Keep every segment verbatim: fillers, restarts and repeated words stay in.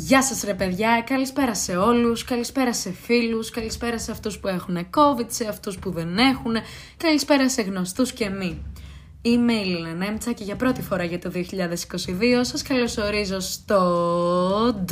Γεια σας ρε παιδιά, καλησπέρα σε όλους, καλησπέρα σε φίλους, καλησπέρα σε αυτούς που έχουν COVID, σε αυτούς που δεν έχουν, καλησπέρα σε γνωστούς και μη. Είμαι η Λίνα Νέμτσα και για πρώτη φορά για το δύο χιλιάδες είκοσι δύο σας καλωσορίζω στο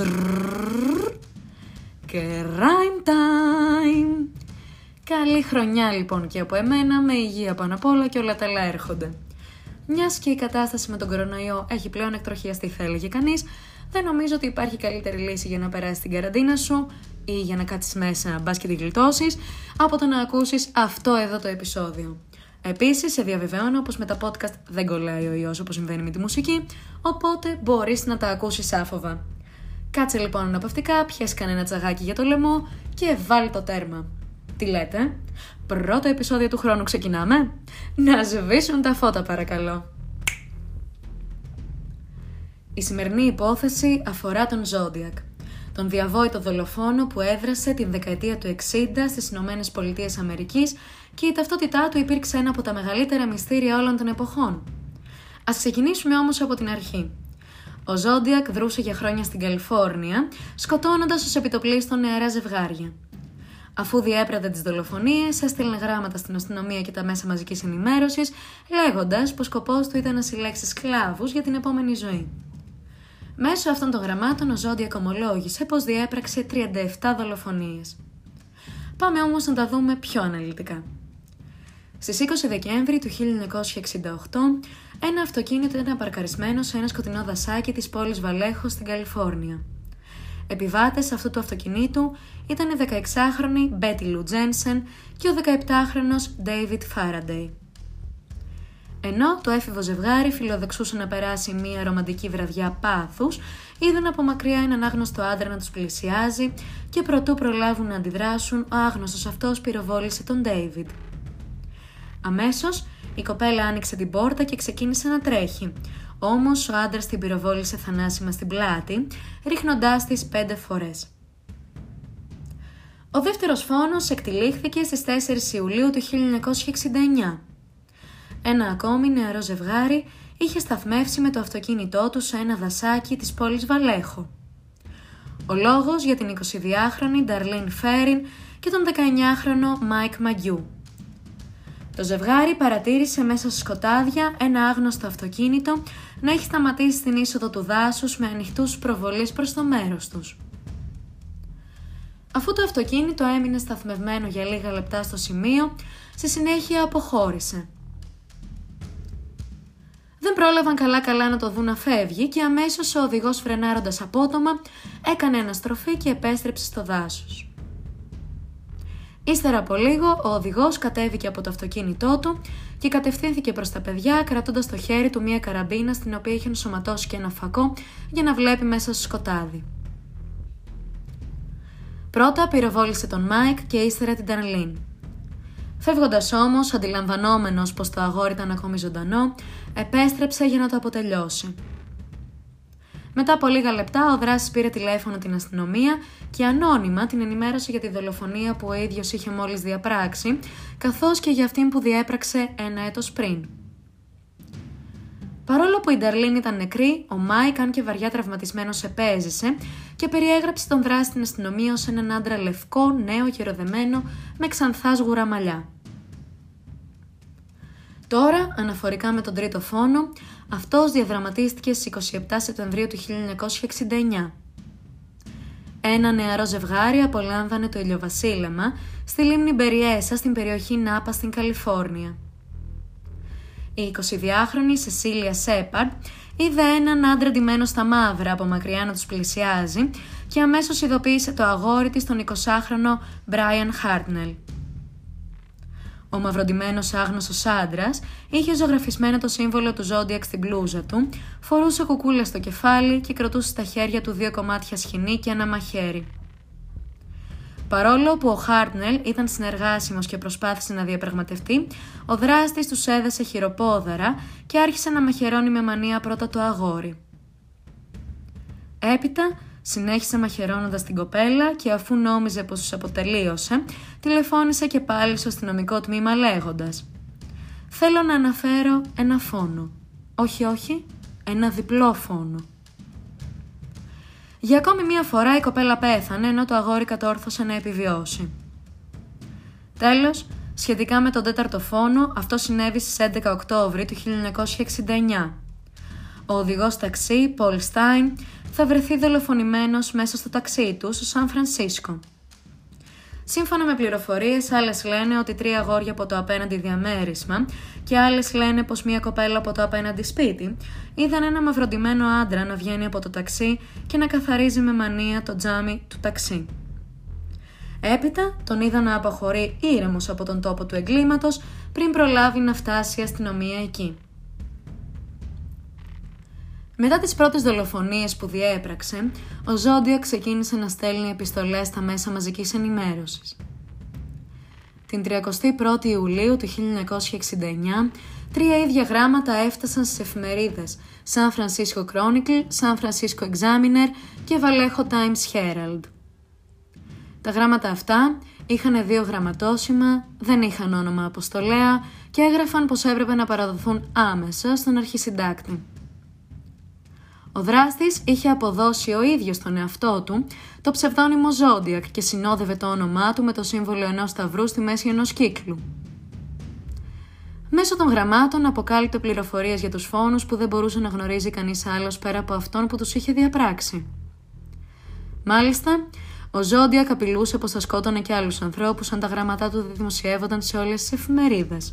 Crime Time. Καλή χρονιά λοιπόν και από εμένα, με υγεία πάνω απ' όλα και όλα τα άλλα έρχονται. Μιας και η κατάσταση με τον κορονοϊό έχει πλέον εκτροχιαστεί, θα έλεγε κανείς, δεν νομίζω ότι υπάρχει καλύτερη λύση για να περάσεις την καραντίνα σου ή για να κάτσεις μέσα μπας και τη γλιτώσεις από το να ακούσεις αυτό εδώ το επεισόδιο. Επίσης, σε διαβεβαιώνω πως με τα podcast δεν κολλάει ο ιός όπως συμβαίνει με τη μουσική, οπότε μπορείς να τα ακούσεις άφοβα. Κάτσε λοιπόν αναπαυτικά, πιες κανένα τσαγάκι για το λαιμό και βάλ το τέρμα. Τι λέτε? Πρώτο επεισόδιο του χρόνου ξεκινάμε? Να σβήσουν τα φώτα παρακαλώ. Η σημερινή υπόθεση αφορά τον Zodiac, τον διαβόητο δολοφόνο που έδρασε την δεκαετία του εξήντα στις Ηνωμένες Πολιτείες Αμερικής και η ταυτότητά του υπήρξε ένα από τα μεγαλύτερα μυστήρια όλων των εποχών. Ας ξεκινήσουμε όμως από την αρχή. Ο Zodiac δρούσε για χρόνια στην Καλιφόρνια, σκοτώνοντας ως επιτοπλίστων νεαρά ζευγάρια. Αφού διέπρατε τις δολοφονίες, έστειλε γράμματα στην αστυνομία και τα μέσα μαζικής ενημέρωσης, λέγοντας πως σκοπός του ήταν να συλλέξει σκλάβους για την επόμενη ζωή. Μέσω αυτών των γραμμάτων, ο Zodiac ομολόγησε πως διέπραξε τριάντα επτά δολοφονίες. Πάμε όμως να τα δούμε πιο αναλυτικά. Στις είκοσι Δεκέμβρη του χίλια εννιακόσια εξήντα οκτώ, ένα αυτοκίνητο ήταν παρκαρισμένο σε ένα σκοτεινό δασάκι της πόλης Βαλέχο στην Καλιφόρνια. Επιβάτες αυτού του αυτοκινήτου ήταν η δεκαεξάχρονη Betty Lou Jensen και ο δεκαεπτάχρονος David Faraday. Ενώ το έφηβο ζευγάρι φιλοδεξούσε να περάσει μια ρομαντική βραδιά πάθους, είδαν από μακριά έναν άγνωστο άντρα να τους πλησιάζει και προτού προλάβουν να αντιδράσουν, ο άγνωστος αυτός πυροβόλησε τον David. Αμέσως, η κοπέλα άνοιξε την πόρτα και ξεκίνησε να τρέχει, όμως ο άντρας την πυροβόλησε θανάσιμα στην πλάτη, ρίχνοντάς της πέντε φορές. Ο δεύτερος φόνος εκτυλίχθηκε στις τέσσερις Ιουλίου του χίλια εννιακόσια εξήντα εννιά. Ένα ακόμη νεαρό ζευγάρι είχε σταθμεύσει με το αυτοκίνητό του σε ένα δασάκι της πόλης Βαλέχο. Ο λόγος για την εικοσιδυάχρονη Darlene Ferrin και τον δεκαεννιάχρονο Mike Maggiu. Το ζευγάρι παρατήρησε μέσα στα σκοτάδια ένα άγνωστο αυτοκίνητο να έχει σταματήσει στην είσοδο του δάσους με ανοιχτούς προβολείς προς το μέρος τους. Αφού το αυτοκίνητο έμεινε σταθμευμένο για λίγα λεπτά στο σημείο, στη συνέχεια αποχώρησε. Δεν πρόλαβαν καλά-καλά να το δουν να φεύγει και αμέσως ο οδηγός, φρενάροντας απότομα, έκανε αναστροφή και επέστρεψε στο δάσος. Ύστερα από λίγο, ο οδηγός κατέβηκε από το αυτοκίνητό του και κατευθύνθηκε προς τα παιδιά, κρατώντας στο χέρι του μία καραμπίνα στην οποία είχε ενσωματώσει και ένα φακό για να βλέπει μέσα στο σκοτάδι. Πρώτα πυροβόλησε τον Μάικ και ύστερα την Darlene. Φεύγοντας όμως, αντιλαμβανόμενος πως το αγόρι ήταν ακόμη ζωντανό, επέστρεψε για να το αποτελειώσει. Μετά από λίγα λεπτά, ο δράστης πήρε τηλέφωνο την αστυνομία και ανώνυμα την ενημέρωσε για τη δολοφονία που ο ίδιος είχε μόλις διαπράξει, καθώς και για αυτήν που διέπραξε ένα έτος πριν. Παρόλο που η Darlene ήταν νεκρή, ο Μάικ, αν και βαριά τραυματισμένος, επέζησε και περιέγραψε τον δράστη στην αστυνομία ως έναν άντρα λευκό, νέο και ροδεμένο, με ξανθά σγουρά μαλλιά. Τώρα, αναφορικά με τον τρίτο φόνο, αυτός διαδραματίστηκε στις είκοσι επτά Σεπτεμβρίου του χίλια εννιακόσια εξήντα εννιά. Ένα νεαρό ζευγάρι απολάμβανε το ηλιοβασίλεμα στη λίμνη Μπεριέσα στην περιοχή Νάπα στην Καλιφόρνια. Η εικοσιδυάχρονη Σεσίλια Σέπαρντ είδε έναν άντρα ντυμένο στα μαύρα από μακριά να τους πλησιάζει και αμέσως ειδοποίησε το αγόρι της, τον εικοσάχρονο Μπράιαν Χάρτνελ. Ο μαυροντυμένος άγνωστος άντρας είχε ζωγραφισμένο το σύμβολο του Zodiac στην μπλούζα του, φορούσε κουκούλες στο κεφάλι και κρατούσε στα χέρια του δύο κομμάτια σχοινί και ένα μαχαίρι. Παρόλο που ο Χάρτνελ ήταν συνεργάσιμος και προσπάθησε να διαπραγματευτεί, ο δράστης τους έδεσε χειροπόδαρα και άρχισε να μαχαιρώνει με μανία πρώτα το αγόρι. Έπειτα, συνέχισε μαχαιρώνοντας την κοπέλα και αφού νόμιζε πως τους αποτελείωσε, τηλεφώνησε και πάλι στο αστυνομικό τμήμα λέγοντας «Θέλω να αναφέρω ένα φόνο. Όχι, όχι, ένα διπλό φόνο». Για ακόμη μία φορά η κοπέλα πέθανε, ενώ το αγόρι κατόρθωσε να επιβιώσει. Τέλος, σχετικά με τον τέταρτο φόνο, αυτό συνέβη στις έντεκα Οκτώβρη του χίλια εννιακόσια εξήντα εννιά. Ο οδηγός ταξί, Πολ Στάιν, θα βρεθεί δολοφονημένος μέσα στο ταξί του στο Σαν Φρανσίσκο. Σύμφωνα με πληροφορίες, άλλες λένε ότι τρία αγόρια από το απέναντι διαμέρισμα και άλλες λένε πως μία κοπέλα από το απέναντι σπίτι είδαν ένα μαυροντημένο άντρα να βγαίνει από το ταξί και να καθαρίζει με μανία το τζάμι του ταξί. Έπειτα τον είδαν να αποχωρεί ήρεμος από τον τόπο του εγκλήματος πριν προλάβει να φτάσει η αστυνομία εκεί. Μετά τις πρώτες δολοφονίες που διέπραξε, ο Ζόντιακ ξεκίνησε να στέλνει επιστολές στα μέσα μαζικής ενημέρωσης. Την τριαντάτη πρώτη Ιουλίου του χίλια εννιακόσια εξήντα εννιά, τρία ίδια γράμματα έφτασαν στις εφημερίδες San Francisco Chronicle, San Francisco Examiner και Vallejo Times Herald. Τα γράμματα αυτά είχαν δύο γραμματόσημα, δεν είχαν όνομα αποστολέα και έγραφαν πως έπρεπε να παραδοθούν άμεσα στον αρχισυντάκτη. Ο δράστης είχε αποδώσει ο ίδιος τον εαυτό του το ψευδόνυμο Ζόντιακ και συνόδευε το όνομά του με το σύμβολο ενός σταυρού στη μέση ενός κύκλου. Μέσω των γραμμάτων αποκάλυπτε πληροφορίες για τους φόνους που δεν μπορούσε να γνωρίζει κανείς άλλος πέρα από αυτόν που τους είχε διαπράξει. Μάλιστα, ο Ζόντιακ απειλούσε πως θα σκότωνε και άλλους ανθρώπους αν τα γράμματά του δημοσιεύονταν σε όλες τις εφημερίδες.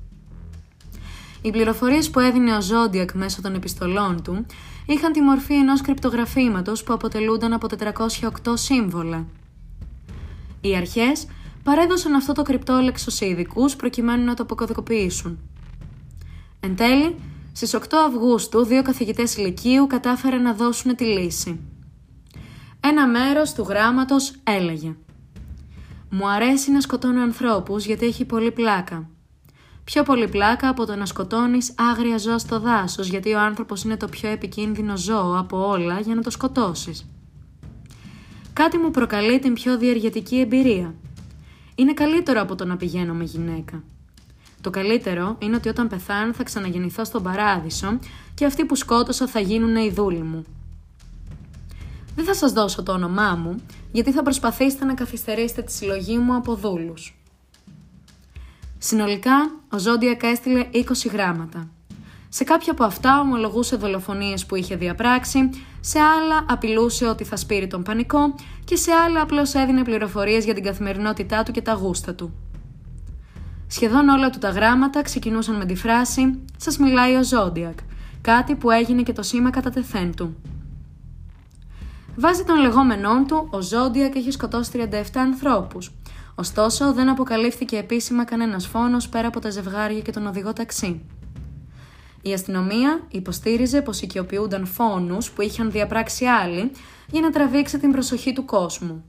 Οι πληροφορίες που έδινε ο Ζόντιακ μέσω των επιστολών του είχαν τη μορφή ενός κρυπτογραφήματος που αποτελούνταν από τετρακόσια οκτώ σύμβολα. Οι αρχές παρέδωσαν αυτό το κρυπτόλεξο σε ειδικούς προκειμένου να το αποκωδικοποιήσουν. Εν τέλει, στις οκτώ Αυγούστου, δύο καθηγητές λυκείου κατάφεραν να δώσουν τη λύση. Ένα μέρος του γράμματος έλεγε «Μου αρέσει να σκοτώνω ανθρώπους γιατί έχει πολύ πλάκα. Πιο πολύ πλάκα από το να σκοτώνεις άγρια ζώα στο δάσος, γιατί ο άνθρωπος είναι το πιο επικίνδυνο ζώο από όλα για να το σκοτώσεις. Κάτι μου προκαλεί την πιο διεργετική εμπειρία. Είναι καλύτερο από το να πηγαίνω με γυναίκα. Το καλύτερο είναι ότι όταν πεθάνω θα ξαναγεννηθώ στον παράδεισο και αυτοί που σκότωσα θα γίνουν οι δούλοι μου. Δεν θα σας δώσω το όνομά μου, γιατί θα προσπαθήσετε να καθυστερήσετε τη συλλογή μου από δούλους». Συνολικά, ο Ζόντιακ έστειλε είκοσι γράμματα. Σε κάποια από αυτά ομολογούσε δολοφονίες που είχε διαπράξει, σε άλλα απειλούσε ότι θα σπείρει τον πανικό και σε άλλα απλώς έδινε πληροφορίες για την καθημερινότητά του και τα γούστα του. Σχεδόν όλα του τα γράμματα ξεκινούσαν με τη φράση «Σας μιλάει ο Ζόντιακ», κάτι που έγινε και το σήμα κατά τεθέν του. Βάσει των λεγόμενών του, ο Ζόντιακ είχε σκοτώσει τριάντα επτά ανθρώπους. Ωστόσο, δεν αποκαλύφθηκε επίσημα κανένας φόνος πέρα από τα ζευγάρια και τον οδηγό ταξί. Η αστυνομία υποστήριζε πως οικειοποιούνταν φόνους που είχαν διαπράξει άλλοι για να τραβήξει την προσοχή του κόσμου.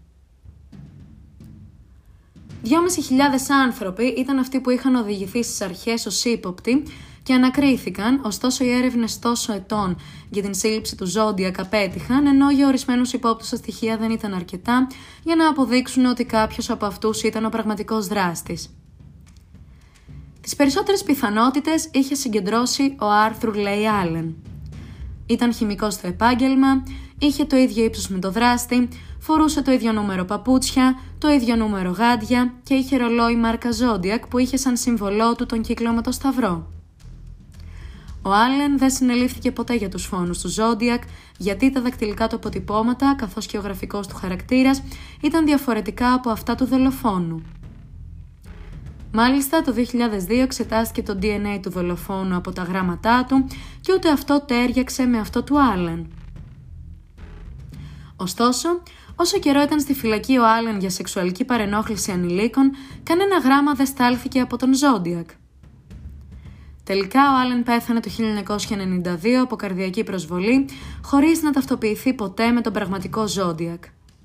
Δυόμισι χιλιάδες άνθρωποι ήταν αυτοί που είχαν οδηγηθεί στις αρχές ως ύποπτοι και ανακρίθηκαν, ωστόσο οι έρευνες τόσο ετών για την σύλληψη του Ζόντιακ απέτυχαν, ενώ για ορισμένους υπόπτους τα στοιχεία δεν ήταν αρκετά για να αποδείξουν ότι κάποιος από αυτούς ήταν ο πραγματικός δράστης. Τις περισσότερες πιθανότητες είχε συγκεντρώσει ο Άρθουρ Λέι Άλεν. Ήταν χημικός στο επάγγελμα, είχε το ίδιο ύψος με το δράστη, φορούσε το ίδιο νούμερο παπούτσια, το ίδιο νούμερο γάντια και είχε ρολόι μάρκα Ζόντιακ που είχε σαν σύμβολό του τον κύκλο με το σταυρό. Ο Άλεν δεν συνελήφθηκε ποτέ για τους φόνους του Ζόντιακ, γιατί τα δακτυλικά του αποτυπώματα, καθώς και ο γραφικός του χαρακτήρας, ήταν διαφορετικά από αυτά του δολοφόνου. Μάλιστα, το δύο χιλιάδες δύο εξετάστηκε το ντι εν έι του δολοφόνου από τα γράμματά του και ούτε αυτό τέριαξε με αυτό του Άλεν. Ωστόσο, όσο καιρό ήταν στη φυλακή ο Άλεν για σεξουαλική παρενόχληση ανηλίκων, κανένα γράμμα δεν στάλθηκε από τον Ζόντιακ. Τελικά, ο Άλεν πέθανε το χίλια εννιακόσια ενενήντα δύο από καρδιακή προσβολή, χωρίς να ταυτοποιηθεί ποτέ με τον πραγματικό Ζόντιακ.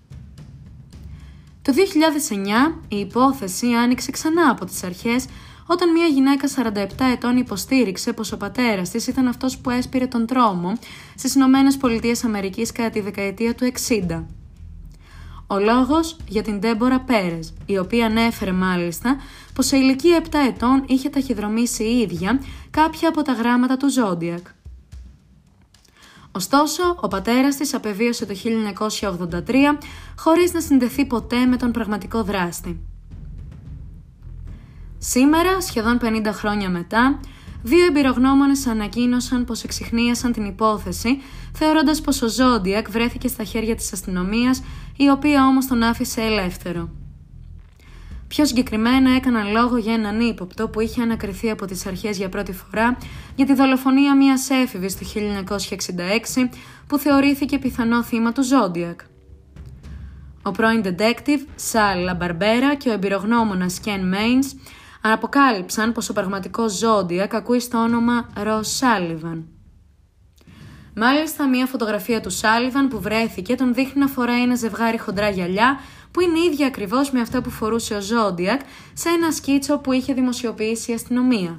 Το δύο χιλιάδες εννιά η υπόθεση άνοιξε ξανά από τις αρχές, όταν μια γυναίκα σαράντα επτά ετών υποστήριξε πως ο πατέρας της ήταν αυτός που έσπηρε τον τρόμο στις Ηνωμένες Πολιτείες Αμερικής κατά τη δεκαετία του εξήντα. Ο λόγος για την Ντέμπορα Πέρεζ, η οποία ανέφερε μάλιστα πως σε ηλικία επτά ετών είχε ταχυδρομήσει η ίδια κάποια από τα γράμματα του Ζόντιακ. Ωστόσο, ο πατέρας της απεβίωσε το χίλια εννιακόσια ογδόντα τρία χωρίς να συνδεθεί ποτέ με τον πραγματικό δράστη. Σήμερα, σχεδόν πενήντα χρόνια μετά, δύο εμπειρογνώμονες ανακοίνωσαν πως εξιχνίασαν την υπόθεση, θεωρώντας πως ο Ζόντιακ βρέθηκε στα χέρια της αστυνομίας, η οποία όμως τον άφησε ελεύθερο. Πιο συγκεκριμένα έκαναν λόγο για έναν ύποπτο που είχε ανακριθεί από τις αρχές για πρώτη φορά για τη δολοφονία μιας έφηβης το χίλια εννιακόσια εξήντα έξι που θεωρήθηκε πιθανό θύμα του Ζόντιακ. Ο πρώην detective Σαλ Λαμπαρμπέρα και ο εμπειρογνώμονας Κεν Μέινς αποκάλυψαν πως ο πραγματικός Ζόντιακ ακούει στο όνομα Ροζ Σάλιβαν. Μάλιστα, μια φωτογραφία του Σάλιβαν που βρέθηκε τον δείχνει να φοράει ένα ζευγάρι χοντρά γυαλιά που είναι ίδια ακριβώς με αυτά που φορούσε ο Ζόντιακ σε ένα σκίτσο που είχε δημοσιοποιήσει η αστυνομία.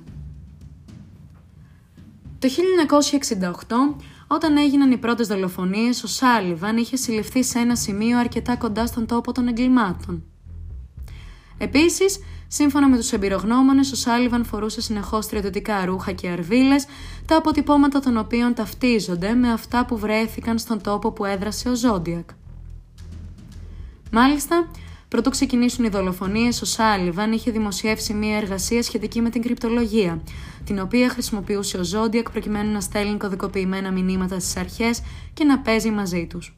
Το χίλια εννιακόσια εξήντα οκτώ, όταν έγιναν οι πρώτες δολοφονίες, ο Σάλιβαν είχε συλληφθεί σε ένα σημείο αρκετά κοντά στον τόπο των εγκλημάτων. Επίσης, σύμφωνα με τους εμπειρογνώμονες, ο Σάλιβαν φορούσε συνεχώς στρατιωτικά ρούχα και αρβίλες, τα αποτυπώματα των οποίων ταυτίζονται με αυτά που βρέθηκαν στον τόπο που έδρασε ο Ζόντιακ. Μάλιστα, πρωτού ξεκινήσουν οι δολοφονίες, ο Σάλιβαν είχε δημοσιεύσει μία εργασία σχετική με την κρυπτολογία, την οποία χρησιμοποιούσε ο Ζόντιακ προκειμένου να στέλνει κωδικοποιημένα μηνύματα στις αρχές και να παίζει μαζί τους.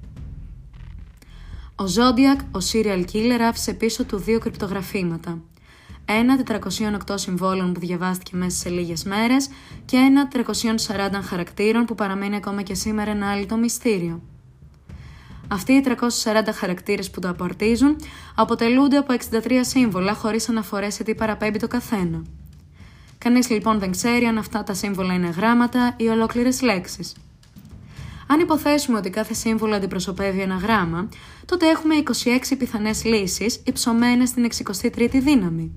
Ο Ζόντιακ, ο serial killer, άφησε πίσω του δύο κρυπτογραφήματα. Ένα τετρακόσια οκτώ συμβόλων που διαβάστηκε μέσα σε λίγες μέρες και ένα τριακόσια σαράντα χαρακτήρων που παραμένει ακόμα και σήμερα ένα άλυτο μυστήριο. Αυτοί οι τριακόσιοι σαράντα χαρακτήρες που το απαρτίζουν αποτελούνται από εξήντα τρία σύμβολα χωρίς αναφορές σε τι παραπέμπει το καθένα. Κανείς λοιπόν δεν ξέρει αν αυτά τα σύμβολα είναι γράμματα ή ολόκληρες λέξεις. Αν υποθέσουμε ότι κάθε σύμβολο αντιπροσωπεύει ένα γράμμα, τότε έχουμε είκοσι έξι πιθανές λύσεις υψωμένες στην εξηκοστή τρίτη δύναμη.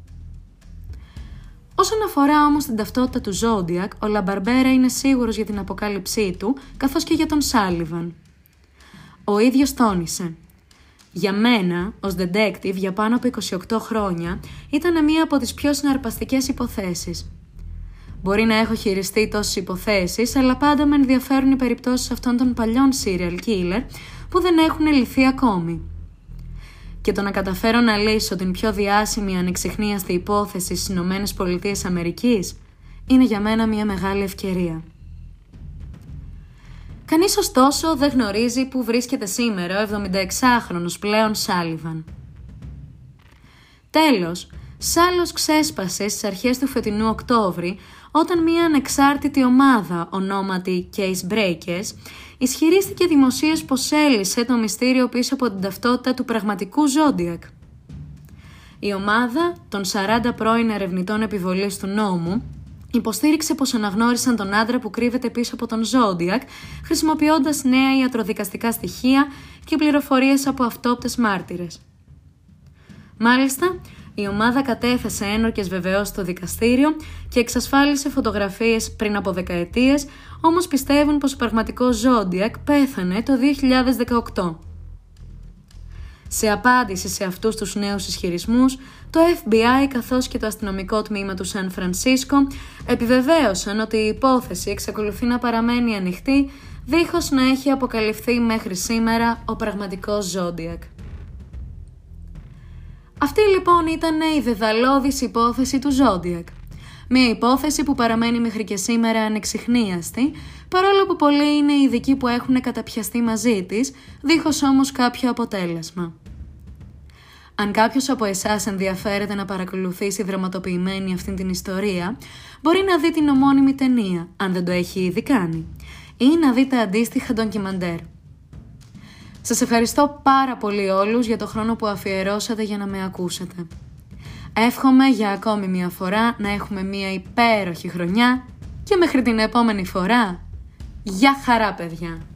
Όσον αφορά όμως την ταυτότητα του Ζόντιακ, ο Λαμπαρμπέρα είναι σίγουρος για την αποκάλυψή του, καθώς και για τον Σάλιβαν. Ο ίδιος τόνισε: «Για μένα, ως detective για πάνω από είκοσι οκτώ χρόνια, ήταν μία από τις πιο συναρπαστικές υποθέσεις. Μπορεί να έχω χειριστεί τόσες υποθέσεις, αλλά πάντα με ενδιαφέρουν οι περιπτώσεις αυτών των παλιών serial killer που δεν έχουν λυθεί ακόμη. Και το να καταφέρω να λύσω την πιο διάσημη ανεξιχνίαστη υπόθεση στις Ηνωμένες Πολιτείες Αμερικής είναι για μένα μια μεγάλη ευκαιρία». Κανείς ωστόσο δεν γνωρίζει πού βρίσκεται σήμερα ο εβδομηνταεξάχρονος πλέον Σάλιβαν. Τέλος, σάλος ξέσπασε στις αρχές του φετινού Οκτώβρη, όταν μια ανεξάρτητη ομάδα ονόματι Case Breakers ισχυρίστηκε δημοσίως πως έλυσε το μυστήριο πίσω από την ταυτότητα του πραγματικού Ζόντιακ. Η ομάδα των σαράντα πρώην ερευνητών επιβολής του νόμου υποστήριξε πως αναγνώρισαν τον άντρα που κρύβεται πίσω από τον Ζόντιακ, χρησιμοποιώντας νέα ιατροδικαστικά στοιχεία και πληροφορίες από αυτόπτες μάρτυρες. Μάλιστα, η ομάδα κατέθεσε ένορκες βεβαιώσεις στο δικαστήριο και εξασφάλισε φωτογραφίες πριν από δεκαετίες, όμως πιστεύουν πως ο πραγματικός Ζόντιακ πέθανε το δύο χιλιάδες δεκαοκτώ. Σε απάντηση σε αυτούς τους νέους ισχυρισμούς, το Εφ Μπι Άι καθώς και το αστυνομικό τμήμα του Σαν Φρανσίσκο επιβεβαίωσαν ότι η υπόθεση εξακολουθεί να παραμένει ανοιχτή, δίχως να έχει αποκαλυφθεί μέχρι σήμερα ο πραγματικός Ζόντιακ. Αυτή λοιπόν ήταν η δεδαλώδης υπόθεση του Ζόντιακ. Μια υπόθεση που παραμένει μέχρι και σήμερα ανεξιχνίαστη, παρόλο που πολλοί είναι ειδικοί που έχουν καταπιαστεί μαζί της, δίχως όμως κάποιο αποτέλεσμα. Αν κάποιος από εσάς ενδιαφέρεται να παρακολουθήσει δραματοποιημένη αυτήν την ιστορία, μπορεί να δει την ομώνυμη ταινία, αν δεν το έχει ήδη κάνει, ή να δει τα αντίστοιχα ντοκιμαντέρ. Σας ευχαριστώ πάρα πολύ όλους για το χρόνο που αφιερώσατε για να με ακούσετε. Εύχομαι για ακόμη μια φορά να έχουμε μια υπέροχη χρονιά και μέχρι την επόμενη φορά, γεια χαρά παιδιά!